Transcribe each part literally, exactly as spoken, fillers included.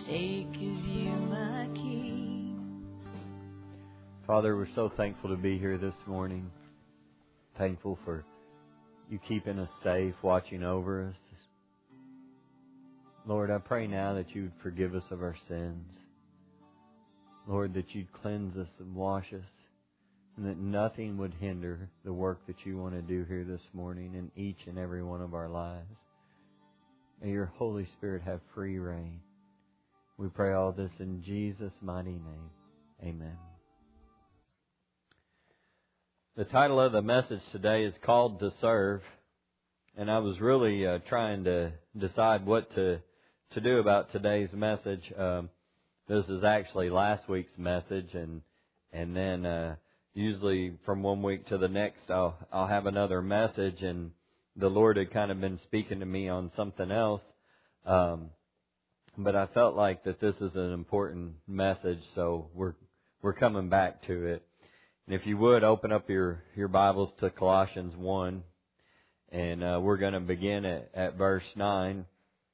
sake of you, my King. Father, we're so thankful to be here this morning. Thankful for you keeping us safe, watching over us. Lord, I pray now that you would forgive us of our sins. Lord, that you'd cleanse us and wash us, and that nothing would hinder the work that you want to do here this morning in each and every one of our lives. May your Holy Spirit have free reign. We pray all this in Jesus' mighty name. Amen. The title of the message today is called To Serve. And I was really uh, trying to decide what to, to do about today's message. Um, this is actually last week's message, and and then uh, usually from one week to the next I'll I'll have another message, and the Lord had kind of been speaking to me on something else. Um, but I felt like that this is an important message, so we're we're coming back to it. And if you would, open up your, your Bibles to Colossians one, and uh, we're going to begin at, at verse nine.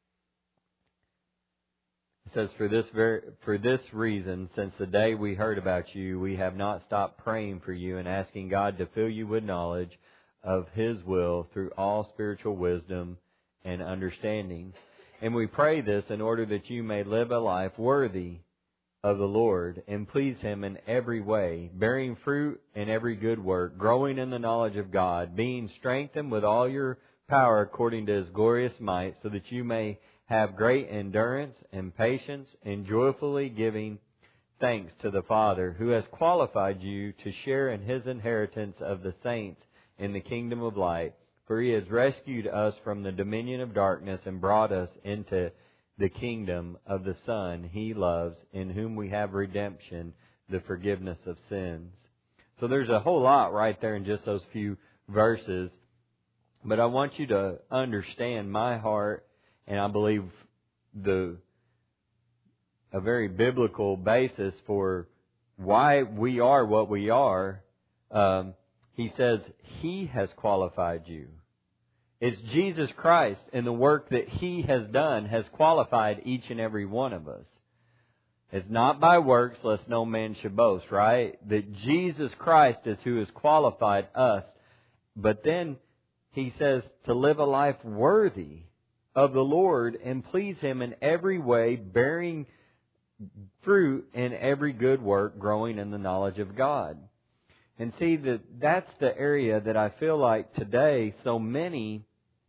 It says, for this very, for this reason, since the day we heard about you, we have not stopped praying for you and asking God to fill you with knowledge of His will through all spiritual wisdom and understanding. And we pray this in order that you may live a life worthy of the Lord and please Him in every way, bearing fruit in every good work, growing in the knowledge of God, being strengthened with all your power according to His glorious might, so that you may have great endurance and patience, and joyfully giving thanks to the Father, who has qualified you to share in His inheritance of the saints in the kingdom of light. For He has rescued us from the dominion of darkness and brought us into the kingdom of the Son He loves, in whom we have redemption, the forgiveness of sins. So there's a whole lot right there in just those few verses. But I want you to understand my heart, and I believe the a very biblical basis for why we are what we are. Um, he says He has qualified you. It's Jesus Christ and the work that He has done has qualified each and every one of us. It's not by works, lest no man should boast, right? That Jesus Christ is who has qualified us. But then He says to live a life worthy of the Lord and please Him in every way, bearing fruit in every good work, growing in the knowledge of God. And see, that that's the area that I feel like today so many,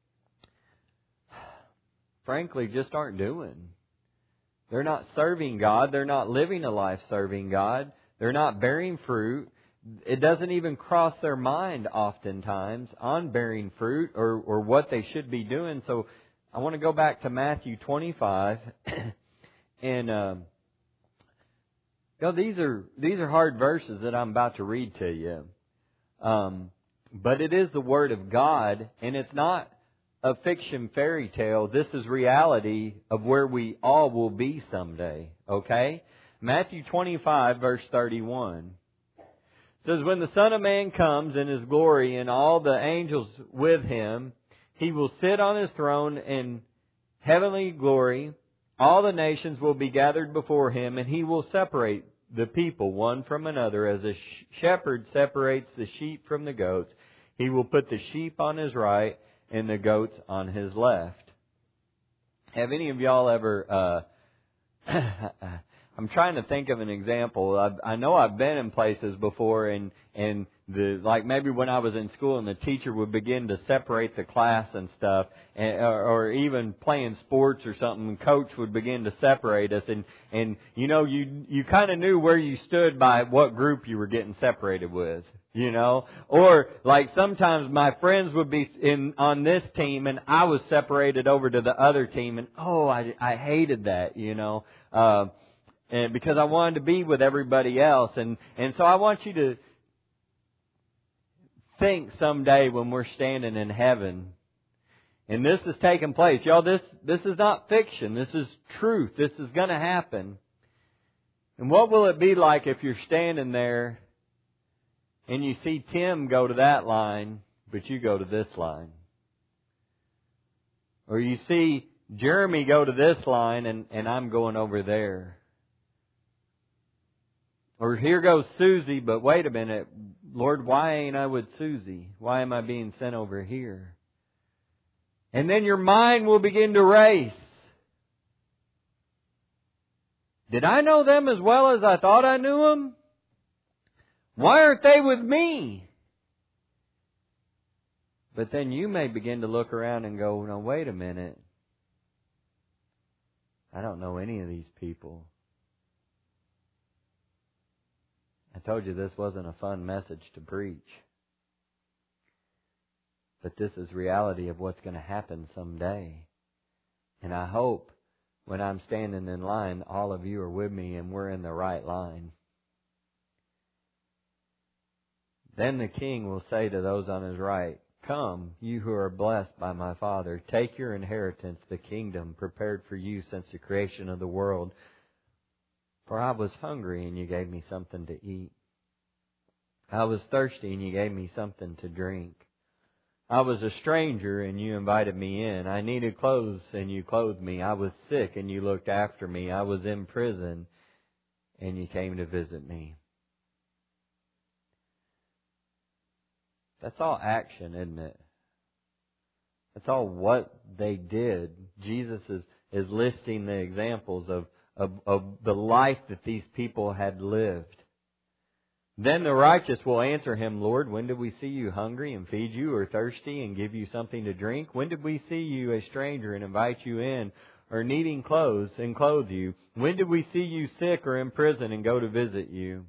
frankly, just aren't doing. They're not serving God. They're not living a life serving God. They're not bearing fruit. It doesn't even cross their mind oftentimes on bearing fruit or, or what they should be doing. So I want to go back to Matthew twenty-five, and um, you know, these are these are hard verses that I'm about to read to you. Um, but it is the Word of God, and it's not a fiction fairy tale. This is reality of where we all will be someday. Okay? Matthew twenty-five, verse thirty-one. It says, when the Son of Man comes in His glory and all the angels with Him, He will sit on His throne in heavenly glory. All the nations will be gathered before Him, and He will separate the people one from another as a shepherd separates the sheep from the goats. He will put the sheep on His right and the goats on His left. Have any of y'all ever... Uh, I'm trying to think of an example. I've, I know I've been in places before, and and the like maybe when I was in school, and the teacher would begin to separate the class and stuff, and, or, or even playing sports or something. And coach would begin to separate us, and and you know you you kind of knew where you stood by what group you were getting separated with. You know, or like sometimes my friends would be in on this team, and I was separated over to the other team, and oh, I I hated that. You know. Uh, And because I wanted to be with everybody else. And, and so I want you to think someday when we're standing in heaven. And this is taking place. Y'all, this, this is not fiction. This is truth. This is going to happen. And what will it be like if you're standing there and you see Tim go to that line, but you go to this line? Or you see Jeremy go to this line and, and I'm going over there. Or here goes Susie, but wait a minute, Lord, why ain't I with Susie? Why am I being sent over here? And then your mind will begin to race. Did I know them as well as I thought I knew them? Why aren't they with me? But then you may begin to look around and go, no, wait a minute. I don't know any of these people. I told you this wasn't a fun message to preach. But this is reality of what's going to happen someday. And I hope when I'm standing in line, all of you are with me and we're in the right line. Then the King will say to those on His right, come, you who are blessed by my Father, take your inheritance, the kingdom prepared for you since the creation of the world. For I was hungry and you gave me something to eat. I was thirsty and you gave me something to drink. I was a stranger and you invited me in. I needed clothes and you clothed me. I was sick and you looked after me. I was in prison and you came to visit me. That's all action, isn't it? That's all what they did. Jesus is, is listing the examples of, of, of the life that these people had lived. Then the righteous will answer Him, Lord, when did we see you hungry and feed you, or thirsty and give you something to drink? When did we see you a stranger and invite you in, or needing clothes and clothe you? When did we see you sick or in prison and go to visit you?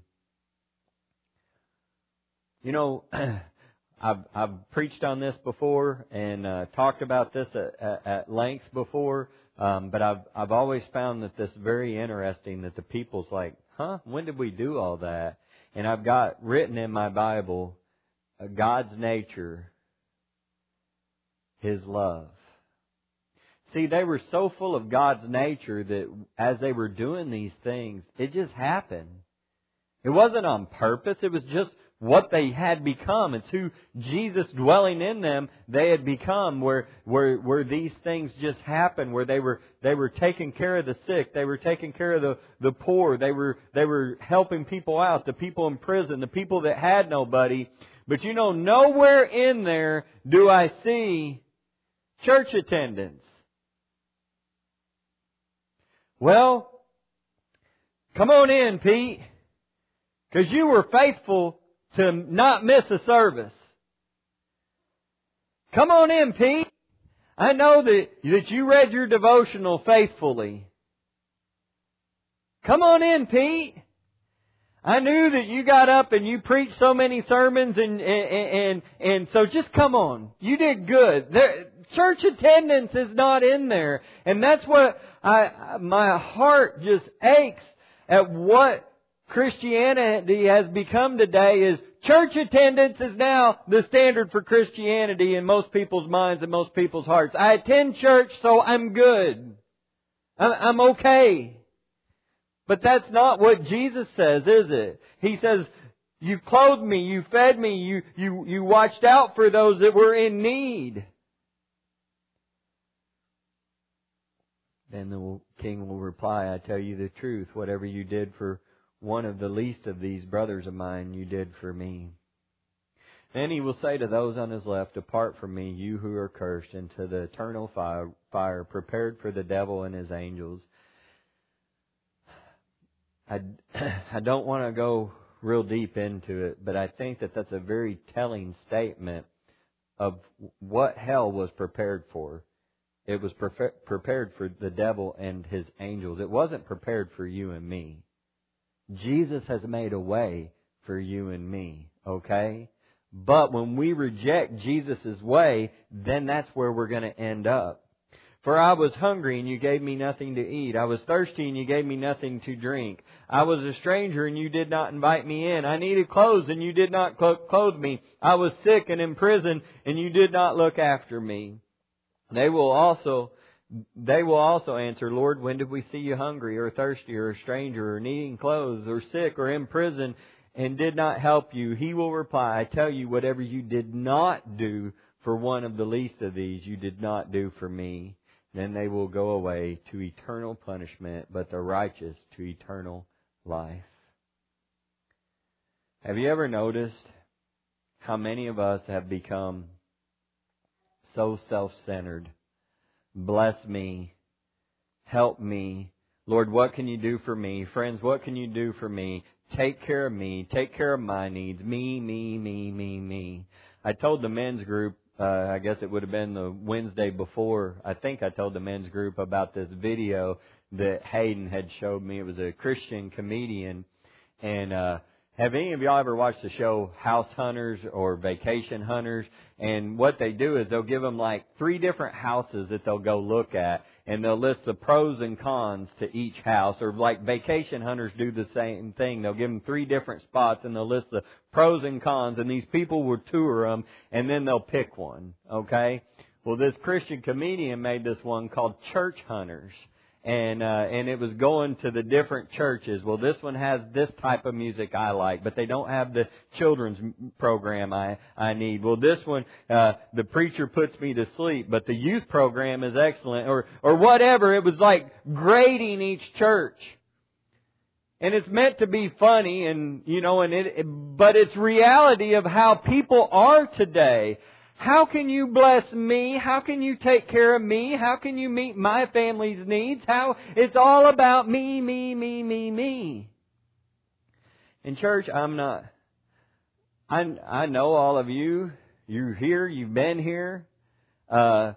You know, I've, I've preached on this before and uh, talked about this at, at, at length before, um, but I've I've always found that this very interesting, that the people's like, huh, when did we do all that? And I've got written in my Bible, uh, God's nature, His love. See, they were so full of God's nature that as they were doing these things, it just happened. It wasn't on purpose. It was just what they had become. It's who Jesus dwelling in them they had become, where where where these things just happened, where they were they were taking care of the sick, they were taking care of the, the poor, they were they were helping people out, the people in prison, the people that had nobody. But you know, nowhere in there do I see church attendance. Well, come on in, Pete, because you were faithful to not miss a service. Come on in, Pete. I know that, that you read your devotional faithfully. Come on in, Pete. I knew that you got up and you preached so many sermons and and and, and so just come on. You did good. There, church attendance is not in there. And that's what I my heart just aches at what Christianity has become today. Is church attendance is now the standard for Christianity in most people's minds and most people's hearts. I attend church, so I'm good. I'm okay. But that's not what Jesus says, is it? He says, you clothed me, you fed me, you, you, you watched out for those that were in need. Then the King will reply, I tell you the truth, whatever you did for one of the least of these brothers of mine, you did for me. Then He will say to those on His left, depart from me, you who are cursed, into the eternal fire, fire prepared for the devil and his angels. I, I don't want to go real deep into it, but I think that that's a very telling statement of what hell was prepared for. It was pre- prepared for the devil and his angels. It wasn't prepared for you and me. Jesus has made a way for you and me, okay? But when we reject Jesus' way, then that's where we're going to end up. For I was hungry and you gave me nothing to eat. I was thirsty and you gave me nothing to drink. I was a stranger and you did not invite me in. I needed clothes and you did not clothe me. I was sick and in prison and you did not look after me. They will also They will also answer, Lord, when did we see you hungry or thirsty or a stranger or needing clothes or sick or in prison and did not help you? He will reply, I tell you, whatever you did not do for one of the least of these, you did not do for me. then they will go away to eternal punishment, but the righteous to eternal life. Have you ever noticed how many of us have become so self-centered? Bless me. Help me. Lord, what can you do for me? Friends, what can you do for me? Take care of me. Take care of my needs. Me, me, me, me, me. I told the men's group, uh, I guess it would have been the Wednesday before, I think I told the men's group about this video that Hayden had showed me. It was a Christian comedian. And uh have any of y'all ever watched the show House Hunters or Vacation Hunters? And what they do is they'll give them like three different houses that they'll go look at, and they'll list the pros and cons to each house. Or like Vacation Hunters do the same thing. They'll give them three different spots, and they'll list the pros and cons, and these people will tour them, and then they'll pick one. Okay? Well, this Christian comedian made this one called Church Hunters. And, uh, and it was going to the different churches. Well, this one has this type of music I like, but they don't have the children's program I, I need. Well, this one, uh, the preacher puts me to sleep, but the youth program is excellent, or, or whatever. It was like grading each church. And it's meant to be funny, and, you know, and it, but it's reality of how people are today. How can you bless me? How can you take care of me? How can you meet my family's needs? How it's all about me, me, me, me, me. In church, I'm not. I I know all of you. You're here. You've been here. Uh,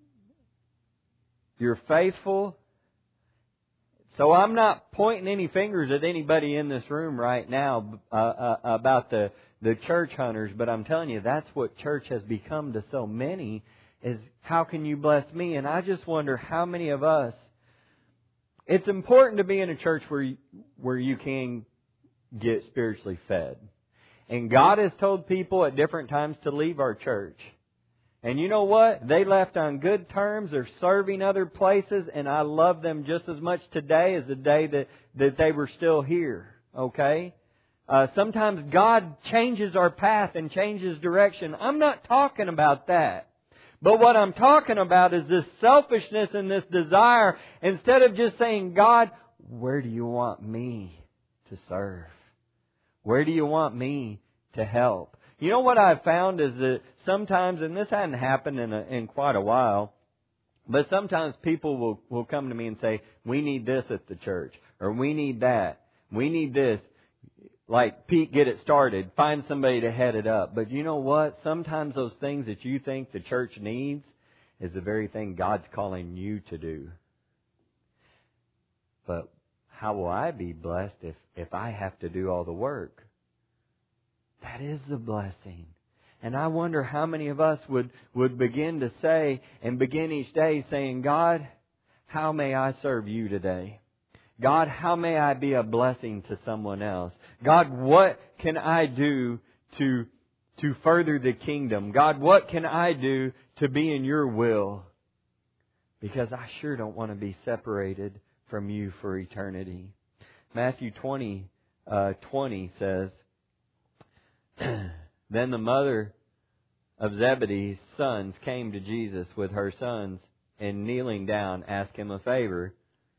you're faithful. So I'm not pointing any fingers at anybody in this room right now uh, uh, about the. the church hunters, but I'm telling you, that's what church has become to so many, is how can you bless me? And I just wonder how many of us, it's important to be in a church where you, where you can get spiritually fed. And God has told people at different times to leave our church. And you know what? They left on good terms. They're serving other places, and I love them just as much today as the day that, that they were still here. Okay? Uh, sometimes God changes our path and changes direction. I'm not talking about that. But what I'm talking about is this selfishness and this desire. Instead of just saying, God, where do you want me to serve? Where do you want me to help? You know what I've found is that sometimes, and this hadn't happened in, a, in quite a while, but sometimes people will, will come to me and say, we need this at the church, or we need that, we need this. Like, Pete, get it started. Find somebody to head it up. But you know what? Sometimes those things that you think the church needs is the very thing God's calling you to do. But how will I be blessed if, if I have to do all the work? That is the blessing. And I wonder how many of us would, would begin to say and begin each day saying, God, how may I serve you today? God, how may I be a blessing to someone else? God, what can I do to, to further the kingdom? God, what can I do to be in your will? Because I sure don't want to be separated from you for eternity. Matthew twenty, uh, twenty says, Then the mother of Zebedee's sons came to Jesus with her sons, and kneeling down, asked him a favor.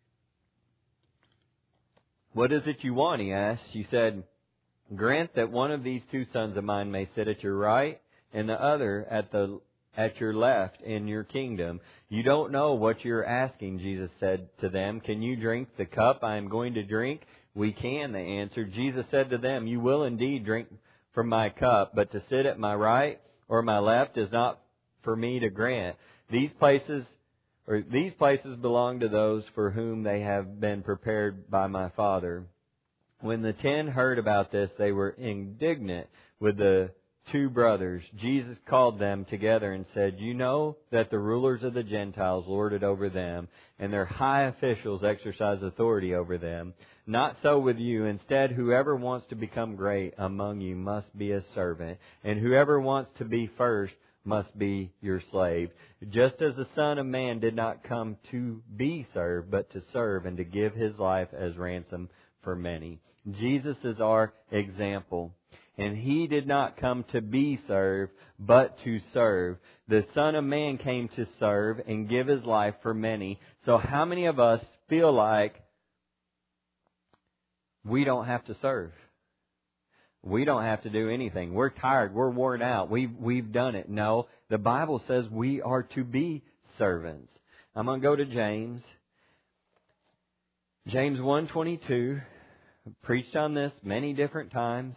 What is it you want? He asked. She said, grant that one of these two sons of mine may sit at your right and the other at the at your left in your kingdom. You don't know what you're asking, Jesus said to them. Can you drink the cup I am going to drink? We can, they answered. Jesus said to them, you will indeed drink from my cup, but to sit at my right or my left is not for me to grant. These places Or these places belong to those for whom they have been prepared by my Father. When the ten heard about this, they were indignant with the two brothers. Jesus called them together and said, you know that the rulers of the Gentiles lord it over them, and their high officials exercise authority over them. Not so with you. Instead, whoever wants to become great among you must be a servant, and whoever wants to be first must be your slave. Just as the Son of Man did not come to be served, but to serve and to give His life as ransom for many. Jesus is our example. And He did not come to be served, but to serve. The Son of Man came to serve and give His life for many. So how many of us feel like we don't have to serve? We don't have to do anything. We're tired. We're worn out. We've, we've done it. No, the Bible says we are to be servants. I'm going to go to James. James one twenty-two. I've preached on this many different times.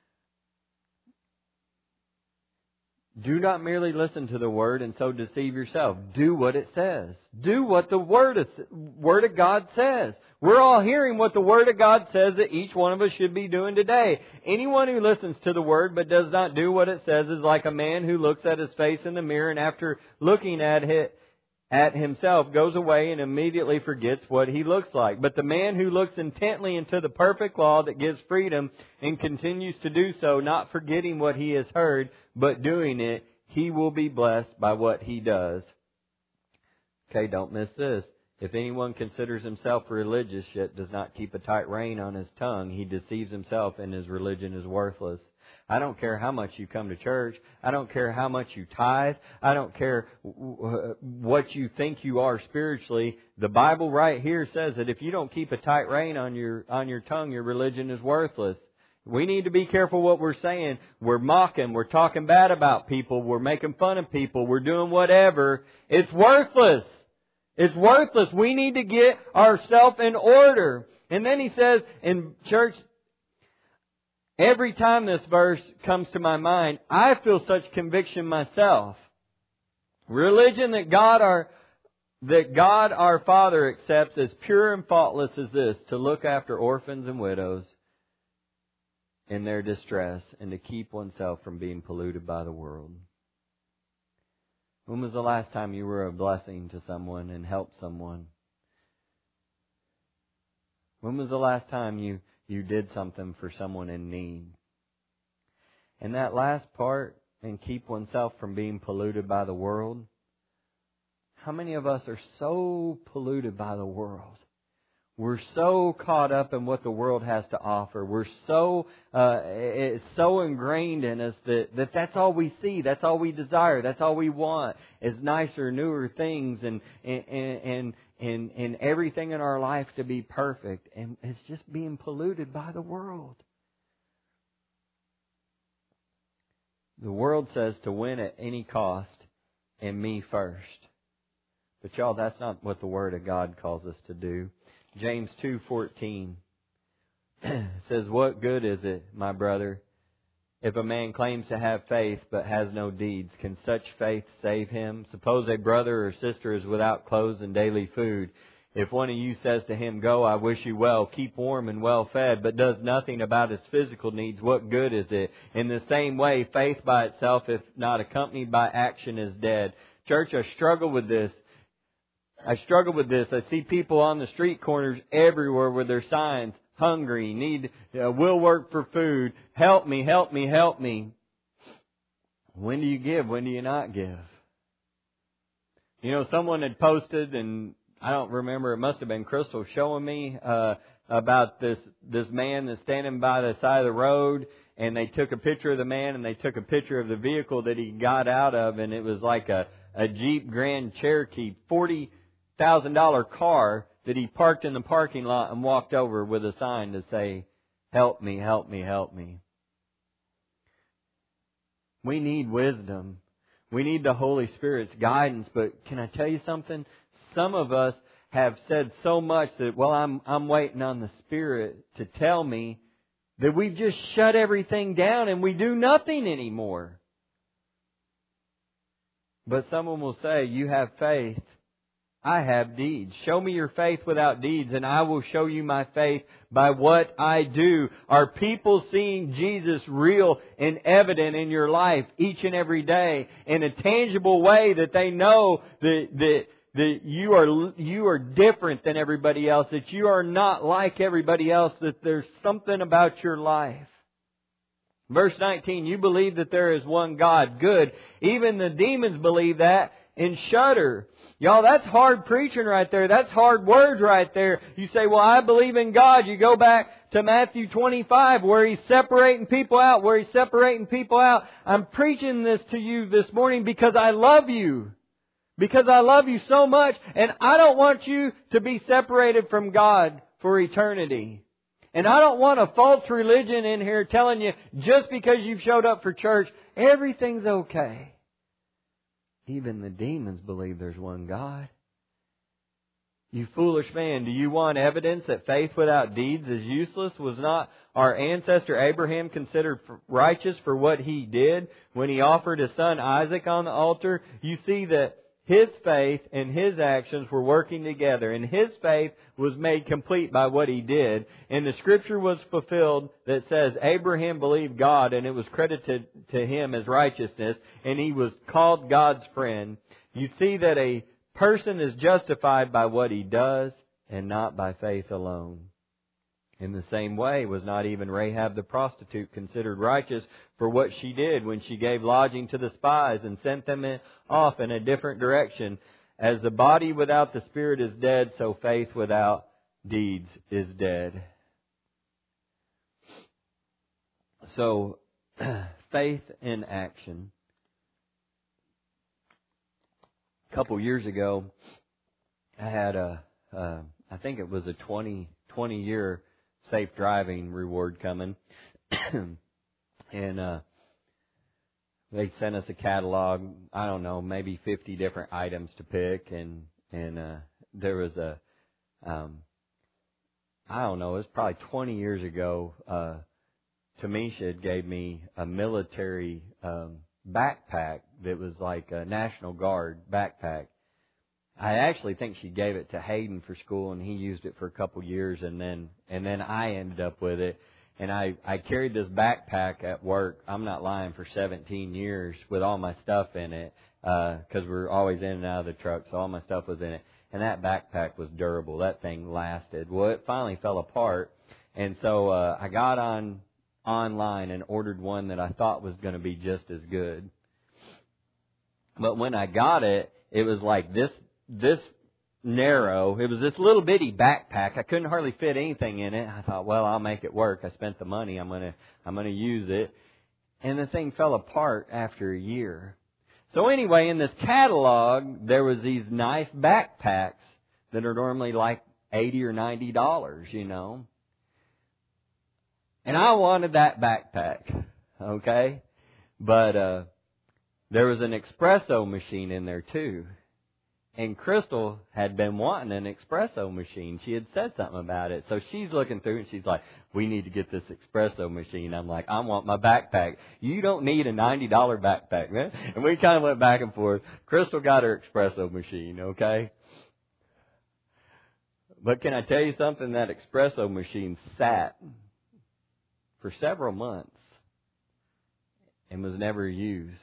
Do not merely listen to the Word and so deceive yourself. Do what it says. Do what the Word of, Word of God says. We're all hearing what the Word of God says that each one of us should be doing today. Anyone who listens to the Word but does not do what it says is like a man who looks at his face in the mirror and after looking at it, at himself goes away and immediately forgets what he looks like. But the man who looks intently into the perfect law that gives freedom and continues to do so, not forgetting what he has heard, but doing it, he will be blessed by what he does. Okay, don't miss this. If anyone considers himself religious yet does not keep a tight rein on his tongue, he deceives himself and his religion is worthless. I don't care how much you come to church. I don't care how much you tithe. I don't care what you think you are spiritually. The Bible right here says that if you don't keep a tight rein on your on your tongue, your religion is worthless. We need to be careful what we're saying. We're mocking. We're talking bad about people. We're making fun of people. We're doing whatever. It's worthless. It's worthless. We need to get ourselves in order. And then he says in church, every time this verse comes to my mind, I feel such conviction myself. Religion that God our that God our Father accepts as pure and faultless as this, to look after orphans and widows in their distress and to keep oneself from being polluted by the world. When was the last time you were a blessing to someone and helped someone? When was the last time you You did something for someone in need? And that last part, and keep oneself from being polluted by the world. How many of us are so polluted by the world? We're so caught up in what the world has to offer. We're so uh, it's so ingrained in us that, that that's all we see. That's all we desire. That's all we want is nicer, newer things and and and and, and everything in our life to be perfect. And it's just being polluted by the world. The world says to win at any cost and me first. But y'all, that's not what the Word of God calls us to do. James two fourteen says, "What good is it, my brother, if a man claims to have faith but has no deeds? Can such faith save him? Suppose a brother or sister is without clothes and daily food. If one of you says to him, 'Go, I wish you well, keep warm and well fed,' but does nothing about his physical needs, what good is it? In the same way, faith by itself, if not accompanied by action, is dead." Church, I struggle with this. I struggle with this. I see people on the street corners everywhere with their signs, hungry, need, uh, will work for food, help me, help me, help me. When do you give? When do you not give? You know, someone had posted, and I don't remember, it must have been Crystal showing me uh, about this this man that's standing by the side of the road, and they took a picture of the man and they took a picture of the vehicle that he got out of, and it was like a, a Jeep Grand Cherokee, forty thousand dollar car that he parked in the parking lot and walked over with a sign to say, "Help me, help me, help me." We need wisdom. We need the Holy Spirit's guidance. But can I tell you something? Some of us have said so much that, well, I'm I'm waiting on the Spirit to tell me, that we've just shut everything down and we do nothing anymore. But someone will say, "You have faith. I have deeds. Show me your faith without deeds, and I will show you my faith by what I do." Are people seeing Jesus real and evident in your life each and every day in a tangible way that they know that that that you are you are different than everybody else, that you are not like everybody else, that there's something about your life? Verse nineteen, "You believe that there is one God." Good. Even the demons believe that. and shudder. Y'all, that's hard preaching right there. That's hard words right there. You say, well, I believe in God. You go back to Matthew twenty-five where He's separating people out, where He's separating people out. I'm preaching this to you this morning because I love you. Because I love you so much, and I don't want you to be separated from God for eternity. And I don't want a false religion in here telling you just because you've showed up for church, everything's okay. Even the demons believe there's one God. You foolish man, do you want evidence that faith without deeds is useless? Was not our ancestor Abraham considered righteous for what he did when he offered his son Isaac on the altar? You see that his faith and his actions were working together, and his faith was made complete by what he did. And the scripture was fulfilled that says Abraham believed God, and it was credited to him as righteousness, and he was called God's friend. You see that a person is justified by what he does and not by faith alone. In the same way, was not even Rahab the prostitute considered righteous for what she did when she gave lodging to the spies and sent them off in a different direction? As the body without the spirit is dead, so faith without deeds is dead. So, faith in action. A couple years ago, I had a, uh, I think it was a twenty, twenty year safe driving reward coming. and uh, they sent us a catalog, I don't know, maybe fifty different items to pick. And, and uh, there was a, um, I don't know, it was probably twenty years ago, uh, Tamisha had gave me a military um, backpack that was like a National Guard backpack. I actually think she gave it to Hayden for school, and he used it for a couple years, and then and then I ended up with it. And I, I carried this backpack at work, I'm not lying, for seventeen years with all my stuff in it, because uh, we're always in and out of the truck, so all my stuff was in it. And that backpack was durable. That thing lasted. Well, it finally fell apart, and so uh, I got on online and ordered one that I thought was going to be just as good. But when I got it, it was like this this narrow. It was this little bitty backpack. I couldn't hardly fit anything in it. I thought, well, I'll make it work. I spent the money. I'm gonna I'm gonna use it. And the thing fell apart after a year. So anyway, in this catalog, there was these nice backpacks that are normally like eighty or ninety dollars, you know. And I wanted that backpack, okay? But uh, there was an espresso machine in there too. And Crystal had been wanting an espresso machine. She had said something about it. So she's looking through and she's like, we need to get this espresso machine. I'm like, I want my backpack. You don't need a ninety dollars backpack, man. And we kind of went back and forth. Crystal got her espresso machine, okay? But can I tell you something? That espresso machine sat for several months and was never used.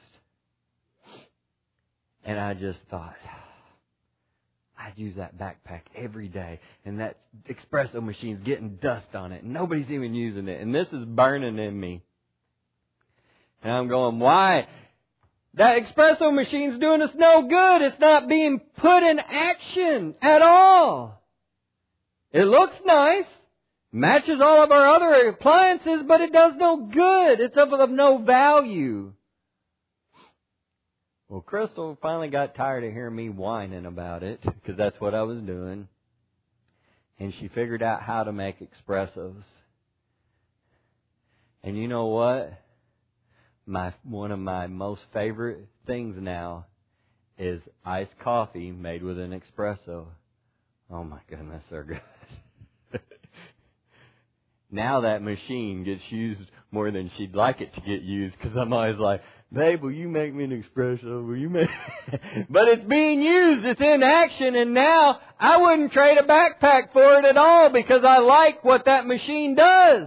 And I just thought, I'd use that backpack every day, and that espresso machine's getting dust on it, and nobody's even using it, and this is burning in me. And I'm going, why? That espresso machine's doing us no good. It's not being put in action at all. It looks nice, matches all of our other appliances, but it does no good. It's of, of no value. Well, Crystal finally got tired of hearing me whining about it, because that's what I was doing. And she figured out how to make espressos. And you know what? My one of my most favorite things now is iced coffee made with an espresso. Oh my goodness, they're good. Now that machine gets used more than she'd like it to get used, because I'm always like, babe, will you make me an espresso? Will you make... But it's being used. It's in action. And now I wouldn't trade a backpack for it at all, because I like what that machine does.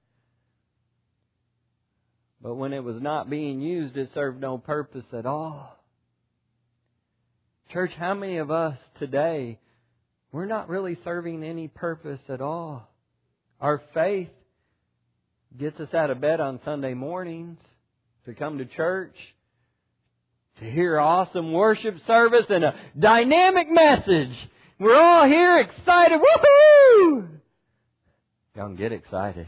But when it was not being used, it served no purpose at all. Church, how many of us today, we're not really serving any purpose at all? Our faith gets us out of bed on Sunday mornings to come to church. to hear awesome worship service and a dynamic message. We're all here excited. Woohoo! Y'all can get excited.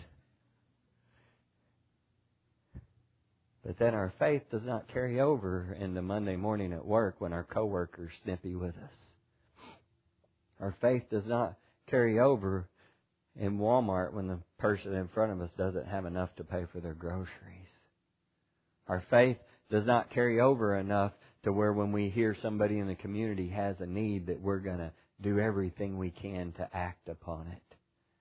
But then our faith does not carry over into Monday morning at work when our coworker's snippy with us. Our faith does not carry over in Walmart when the person in front of us doesn't have enough to pay for their groceries. Our faith does not carry over enough to where when we hear somebody in the community has a need that we're going to do everything we can to act upon it.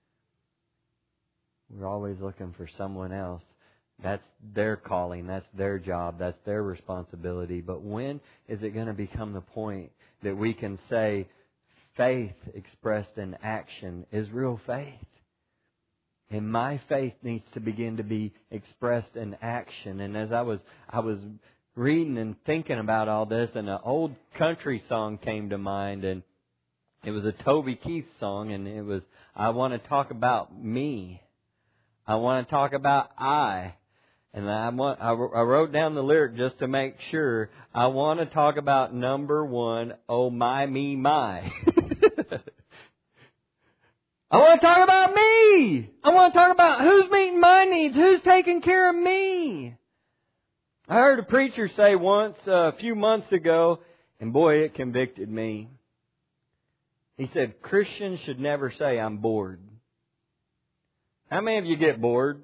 We're always looking for someone else. That's their calling. That's their job. That's their responsibility. But when is it going to become the point that we can say faith expressed in action is real faith? And my faith needs to begin to be expressed in action. And as I was I was reading and thinking about all this, and an old country song came to mind, and it was a Toby Keith song, and it was, I want to talk about me. I want to talk about I. And I want, I wrote down the lyric just to make sure. I want to talk about number one, oh my, me, my. I want to talk about me. I want to talk about who's meeting my needs, who's taking care of me. I heard a preacher say once uh, a few months ago, and boy, it convicted me. He said, Christians should never say, I'm bored. How many of you get bored?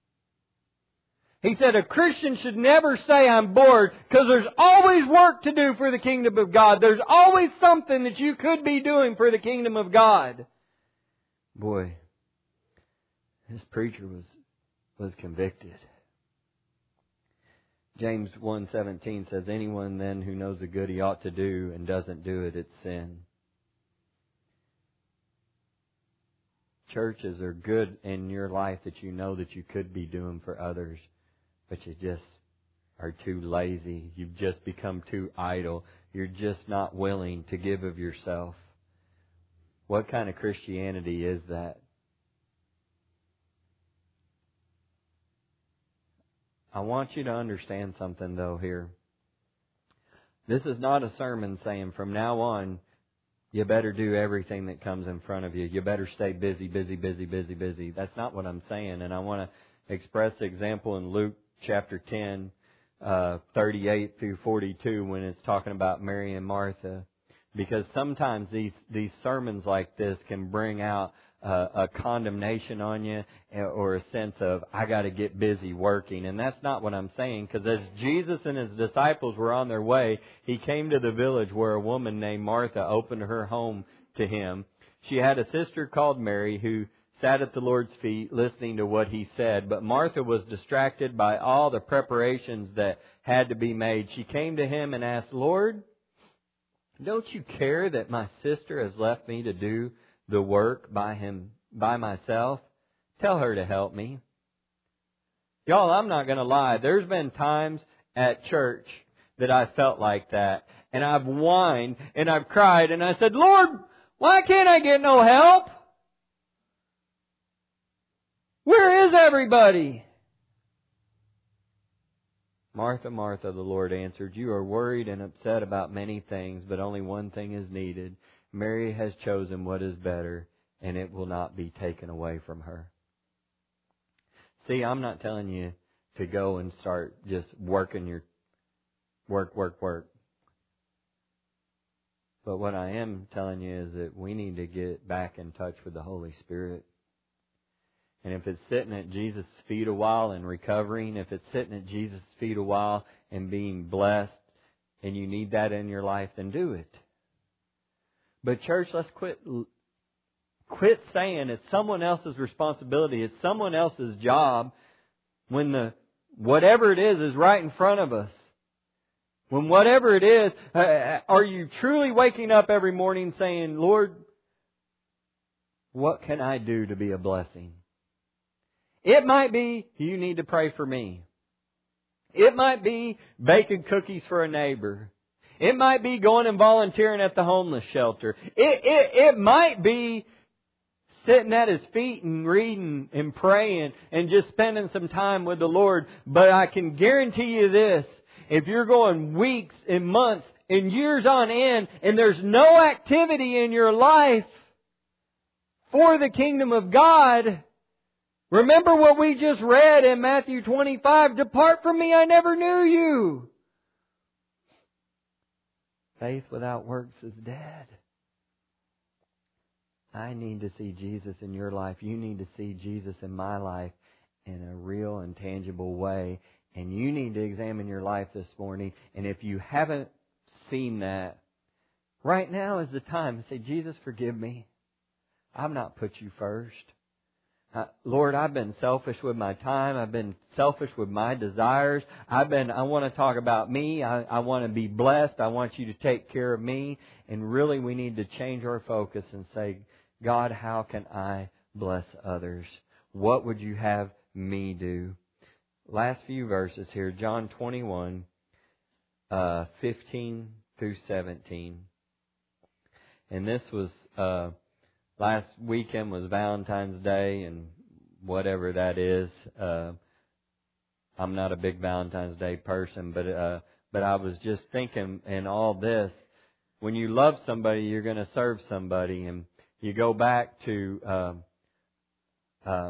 He said a Christian should never say I'm bored, because there's always work to do for the kingdom of God. There's always something that you could be doing for the kingdom of God. Boy, this preacher was was convicted. James one seventeen says, anyone then who knows the good he ought to do and doesn't do it, it's sin. Churches are good in your life that you know that you could be doing for others, but you just are too lazy. You've just become too idle. You're just not willing to give of yourself. What kind of Christianity is that? I want you to understand something though here. This is not a sermon saying from now on, you better do everything that comes in front of you. You better stay busy, busy, busy, busy, busy. That's not what I'm saying. And I want to express the example in Luke chapter ten, uh, thirty-eight through forty-two, when it's talking about Mary and Martha. Because sometimes these, these sermons like this can bring out uh, a condemnation on you, or a sense of, I got to get busy working. And that's not what I'm saying, because as Jesus and His disciples were on their way, He came to the village where a woman named Martha opened her home to Him. She had a sister called Mary who sat at the Lord's feet listening to what He said. But Martha was distracted by all the preparations that had to be made. She came to Him and asked, Lord, don't you care that my sister has left me to do the work by him, by myself? Tell her to help me. Y'all, I'm not going to lie. There's been times at church that I felt like that. And I've whined and I've cried and I said, Lord, why can't I get no help? Where is everybody? Martha, Martha, the Lord answered, you are worried and upset about many things, but only one thing is needed. Mary has chosen what is better, and it will not be taken away from her. See, I'm not telling you to go and start just working your work, work, work. But what I am telling you is that we need to get back in touch with the Holy Spirit. And if it's sitting at Jesus' feet a while and recovering, if it's sitting at Jesus' feet a while and being blessed, and you need that in your life, then do it. But church, let's quit quit saying it's someone else's responsibility, it's someone else's job, when the whatever it is is right in front of us. When whatever it is, uh, are you truly waking up every morning saying, Lord, what can I do to be a blessing? It might be you need to pray for me. It might be baking cookies for a neighbor. It might be going and volunteering at the homeless shelter. It, it, it might be sitting at His feet and reading and praying and just spending some time with the Lord. But I can guarantee you this, if you're going weeks and months and years on end and there's no activity in your life for the kingdom of God, remember what we just read in Matthew twenty-five, depart from me, I never knew you. Faith without works is dead. I need to see Jesus in your life. You need to see Jesus in my life in a real and tangible way. And you need to examine your life this morning. And if you haven't seen that, right now is the time to say, Jesus, forgive me. I've not put you first. Uh, Lord, I've been selfish with my time. I've been selfish with my desires. I've been, I want to talk about me. I, I want to be blessed. I want you to take care of me. And really we need to change our focus and say, God, how can I bless others? What would you have me do? Last few verses here, John twenty-one, uh, fifteen through seventeen. And this was, uh, last weekend was Valentine's Day and whatever that is. Uh, I'm not a big Valentine's Day person, but, uh, but I was just thinking in all this, when you love somebody, you're going to serve somebody. And you go back to, uh, uh,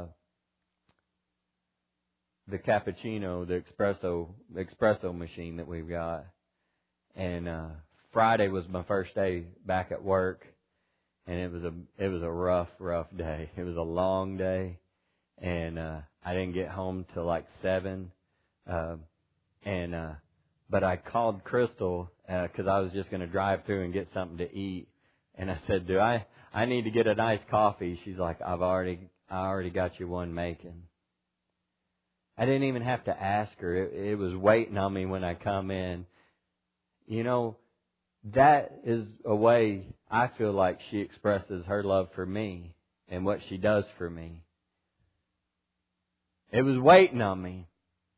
the cappuccino, the espresso, the espresso machine that we've got. And, uh, Friday was my first day back at work. And it was a it was a rough, rough day. It was a long day, and uh, I didn't get home till like seven. Uh, and uh, but I called Crystal because uh, I was just going to drive through and get something to eat. And I said, "Do I I need to get a nice coffee?" She's like, "I've already I already got you one making." I didn't even have to ask her. It, it was waiting on me when I come in. You know, that is a way I feel like she expresses her love for me and what she does for me. It was waiting on me.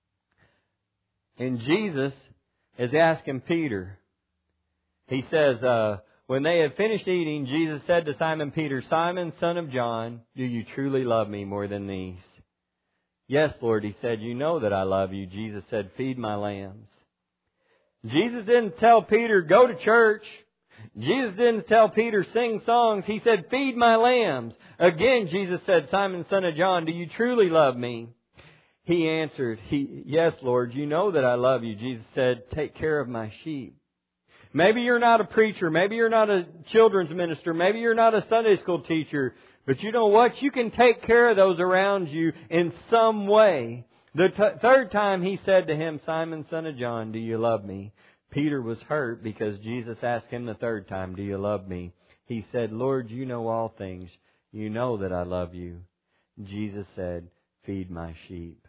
And Jesus is asking Peter. He says, uh, when they had finished eating, Jesus said to Simon Peter, Simon, son of John, do you truly love me more than these? Yes, Lord, he said, you know that I love you. Jesus said, feed my lambs. Jesus didn't tell Peter, go to church. Jesus didn't tell Peter, sing songs. He said, feed my lambs. Again, Jesus said, Simon, son of John, do you truly love me? He answered, he, yes, Lord, you know that I love you. Jesus said, take care of my sheep. Maybe you're not a preacher. Maybe you're not a children's minister. Maybe you're not a Sunday school teacher. But you know what? You can take care of those around you in some way. The t- third time he said to him, Simon, son of John, do you love me? Peter was hurt because Jesus asked him the third time, do you love me? He said, Lord, you know all things. You know that I love you. Jesus said, feed my sheep.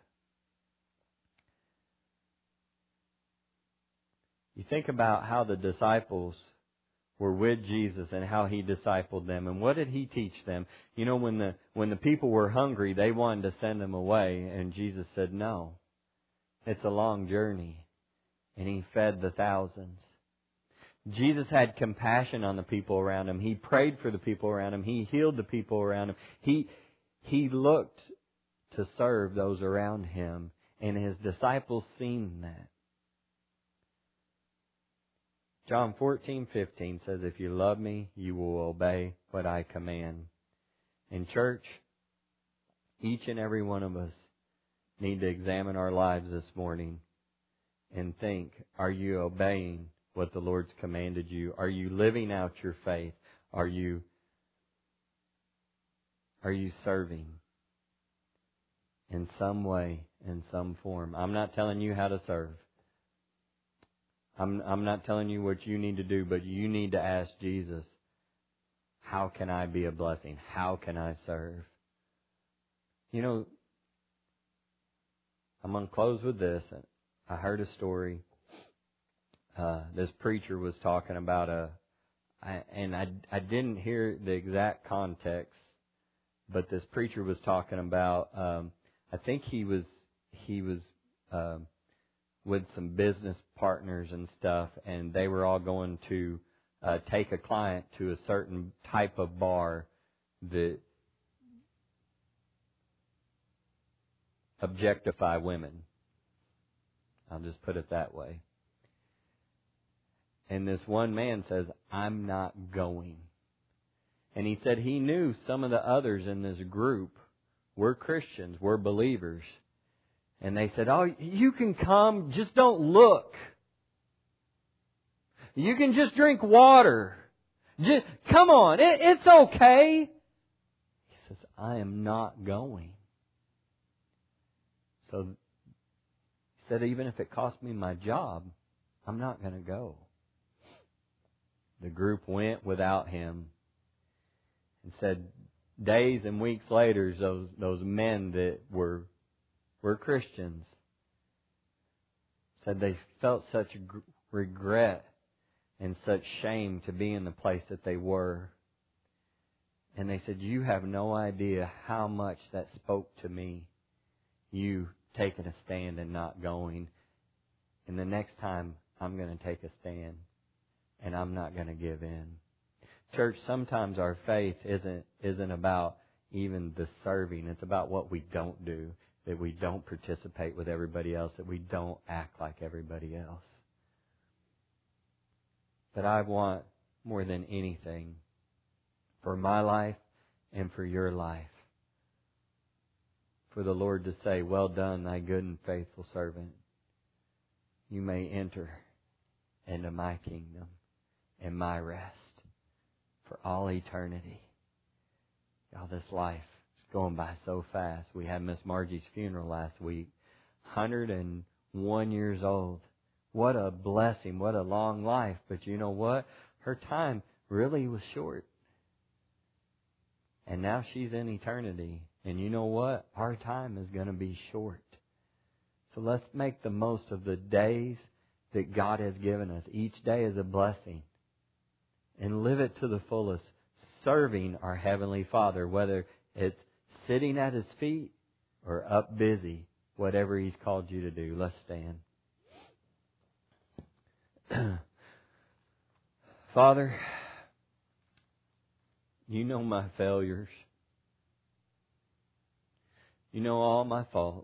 You think about how the disciples were with Jesus and how He discipled them. And what did He teach them? You know, when the when the people were hungry, they wanted to send them away. And Jesus said, no, it's a long journey. And He fed the thousands. Jesus had compassion on the people around Him. He prayed for the people around Him. He healed the people around Him. He, he looked to serve those around Him. And His disciples seen that. John fourteen fifteen says, if you love me, you will obey what I command. In church, each and every one of us need to examine our lives this morning and think, are you obeying what the Lord's commanded you? Are you living out your faith? Are you, are you serving in some way, in some form? I'm not telling you how to serve. I'm, I'm not telling you what you need to do, but you need to ask Jesus, how can I be a blessing? How can I serve? You know, I'm going to close with this. I heard a story. Uh, this preacher was talking about a, I, and I, I didn't hear the exact context, but this preacher was talking about, um, I think he was, he was, um, with some business partners and stuff, and they were all going to uh, take a client to a certain type of bar that objectify women. I'll just put it that way. And this one man says, I'm not going. And he said he knew some of the others in this group were Christians, were believers. And they said, oh, you can come, just don't look. You can just drink water. Just, come on, it, it's okay. He says, I am not going. So he said, even if it cost me my job, I'm not going to go. The group went without him. And said, days and weeks later, those those men that were were Christians said they felt such regret and such shame to be in the place that they were. And they said, you have no idea how much that spoke to me, you taking a stand and not going. And the next time, I'm going to take a stand, and I'm not going to give in. Church, sometimes our faith isn't isn't about even the serving. It's about what we don't do, that we don't participate with everybody else, that we don't act like everybody else. But I want, more than anything, for my life and for your life, for the Lord to say, well done, thy good and faithful servant. You may enter into my kingdom and my rest for all eternity. Y'all, this life is going by so fast. We had Miss Margie's funeral last week. one hundred one years old. What a blessing. What a long life. But you know what? Her time really was short. And now she's in eternity. And you know what? Our time is going to be short. So let's make the most of the days that God has given us. Each day is a blessing. And live it to the fullest, serving our Heavenly Father, whether it's sitting at His feet or up busy, whatever He's called you to do. Let's stand. Father, you know my failures. You know all my faults.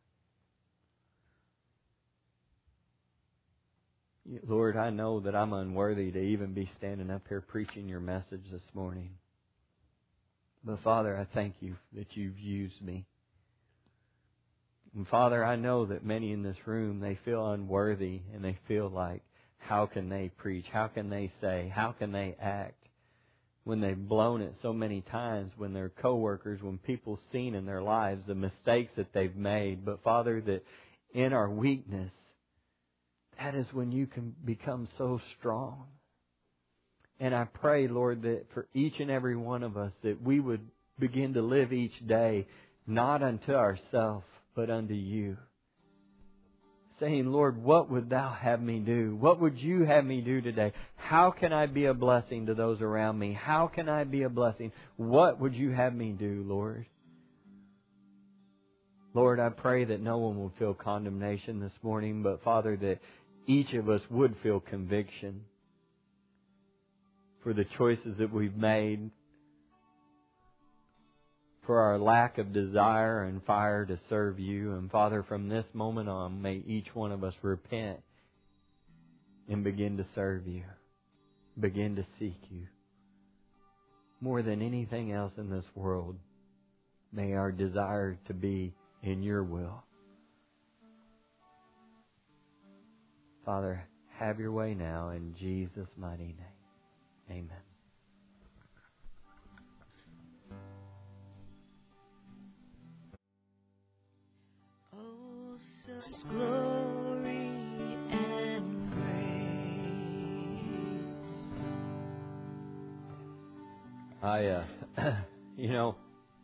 Lord, I know that I'm unworthy to even be standing up here preaching your message this morning. But Father, I thank you that you've used me. And Father, I know that many in this room, they feel unworthy and they feel like, how can they preach? How can they say? How can they act? When they've blown it so many times, when their coworkers, when people seen in their lives the mistakes that they've made. But Father, that in our weakness, that is when you can become so strong. And I pray, Lord, that for each and every one of us, that we would begin to live each day, not unto ourselves, but unto you. Saying, Lord, what would Thou have me do? What would you have me do today? How can I be a blessing to those around me? How can I be a blessing? What would you have me do, Lord? Lord, I pray that no one will feel condemnation this morning, but Father, that each of us would feel conviction for the choices that we've made, for our lack of desire and fire to serve you. And Father, from this moment on, may each one of us repent and begin to serve you, begin to seek you. More than anything else in this world, may our desire to be in your will. Father, have your way now in Jesus' mighty name. Amen. Oh, such glory and grace. I, uh, you know,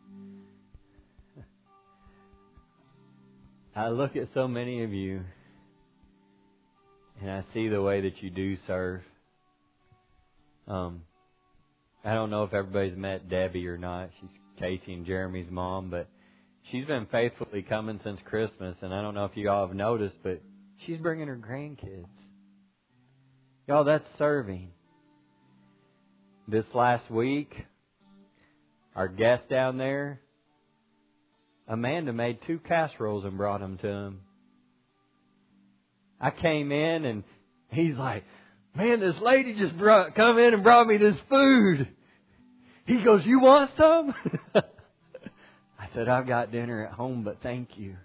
I look at so many of you, and I see the way that you do serve. Um, I don't know if everybody's met Debbie or not. She's Casey and Jeremy's mom, but she's been faithfully coming since Christmas, and I don't know if you all have noticed, but she's bringing her grandkids. Y'all, that's serving. This last week, our guest down there, Amanda made two casseroles and brought them to him. I came in and he's like, man, this lady just brought, come in and brought me this food. He goes, you want some? I said, I've got dinner at home, but thank you.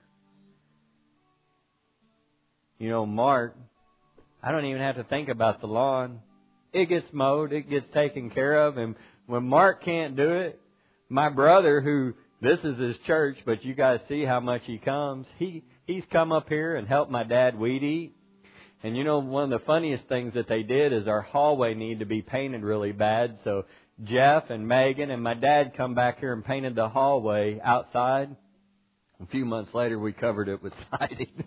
You know, Mark, I don't even have to think about the lawn. It gets mowed. It gets taken care of. And when Mark can't do it, my brother, who, this is his church, but you guys see how much he comes. He He's come up here and helped my dad weed eat. And you know, one of the funniest things that they did is our hallway needed to be painted really bad. So Jeff and Megan and my dad come back here and painted the hallway outside. A few months later, we covered it with siding.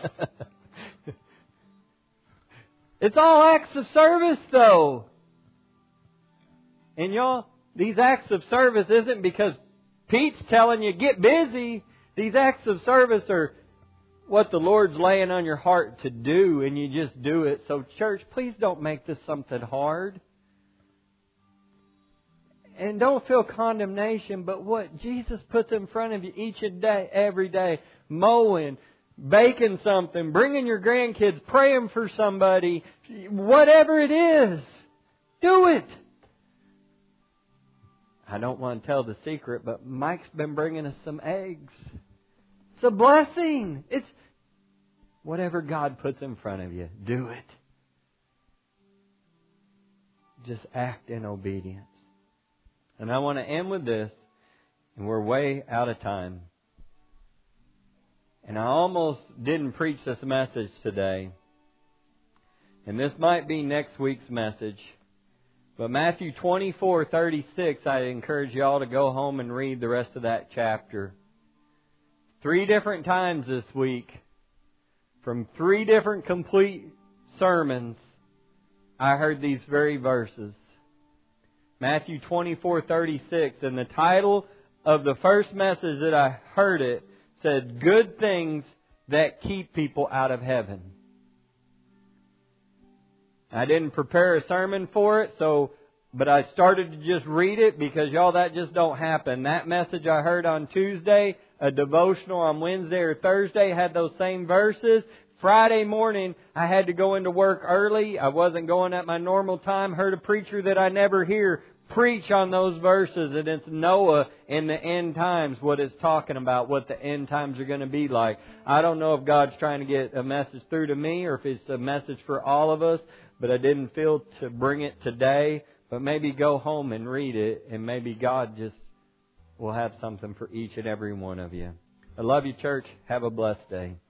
It's all acts of service, though. And y'all, these acts of service isn't because Pete's telling you, get busy. These acts of service are what the Lord's laying on your heart to do, and you just do it. So, church, please don't make this something hard. And don't feel condemnation, but what Jesus puts in front of you each and day, every day, mowing, baking something, bringing your grandkids, praying for somebody, whatever it is, do it. I don't want to tell the secret, but Mike's been bringing us some eggs. It's a blessing. It's whatever God puts in front of you, do it. Just act in obedience. And I want to end with this, and we're way out of time. And I almost didn't preach this message today. And this might be next week's message. But Matthew twenty-four thirty-six, I encourage you all to go home and read the rest of that chapter. Three different times this week, from three different complete sermons, I heard these very verses. Matthew twenty-four thirty-six, and the title of the first message that I heard it said, Good Things That Keep People Out of Heaven. I didn't prepare a sermon for it, so but I started to just read it because, y'all, that just don't happen. That message I heard on Tuesday, a devotional on Wednesday or Thursday had those same verses. Friday morning, I had to go into work early. I wasn't going at my normal time. Heard a preacher that I never hear preach on those verses. And it's Noah in the end times, what it's talking about, what the end times are going to be like. I don't know if God's trying to get a message through to me or if it's a message for all of us. But I didn't feel to bring it today. But maybe go home and read it. And maybe God just will have something for each and every one of you. I love you, church. Have a blessed day.